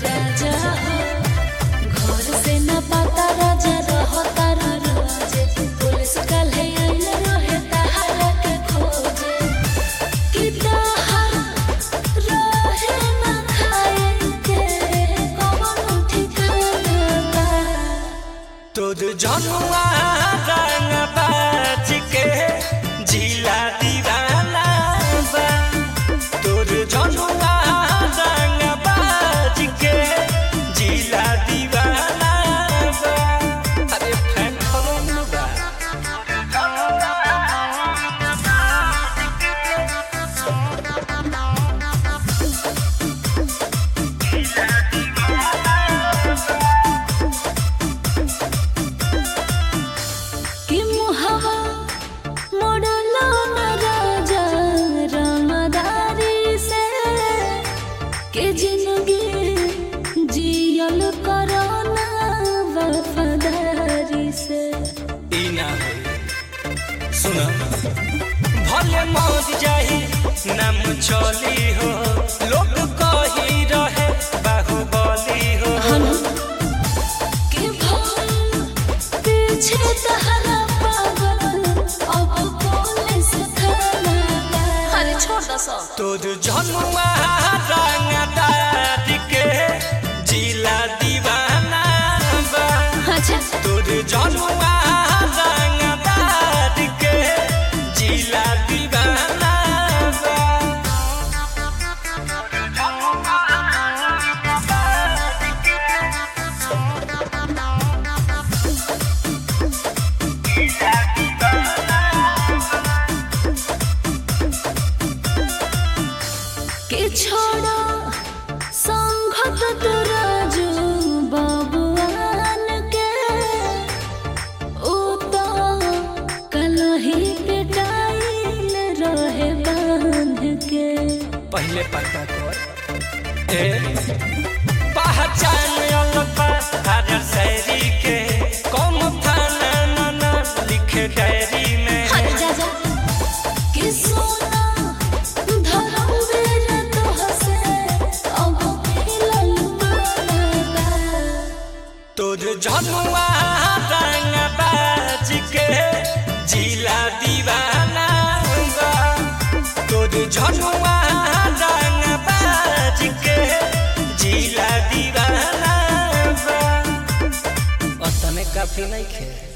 राजा हो घर से न पता राजा रहता रोजे पुलिस काल्हे आइल रहे तहरा के खोजे कि तहर रहे न खाए के कौन ठिकाना बा तोर जनुआ रंग बाज के जिला दीवाना बा तोर जनुआ रंग बाज के जिला दीवाना बा अरे फैन फॉलोइंग बा कि मुहावा मोड़लो न राजा रामदारी से के जिंदगी जियल करो ना वफादारी से ई ना होई सुन भले मौज जाही नाम चली हो लोग कही रहे बाहुबली हो कि भूल पीछे तहरा पागल अब पुलिस थाना बा। अरे छोड़ दो सब तोर जनुआ रंगदार के जिला दीवाना बा अच्छा तोर जनुआ रंगदार के जिला दीवाना बा के छोड़ो संघत तो राजू बाबुआन के ओ तो कलही पिटाइल रहे बांध के पहले पता कर ए पहचान अलपा हर शहरी के कौन थाना ना लिखे डायरी में हट जा जा कि सोना धरमवीर तो हसे अब मिलल माना तोर जनुआ रंग बाज के जिला दीवाना बा तोर जनुआ रंग बाज के जिला दीवाना बा अतने काफी नहीं खे।